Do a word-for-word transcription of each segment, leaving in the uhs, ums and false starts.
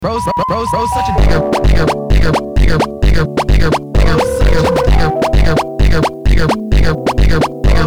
Rose, Rose, Rose, such a digger, digger, digger, digger, digger, digger, digger, digger, digger, digger, digger, digger, digger, digger, digger,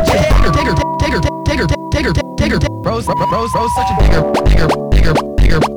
Rose, Rose, Rose, such a digger, digger, digger, digger.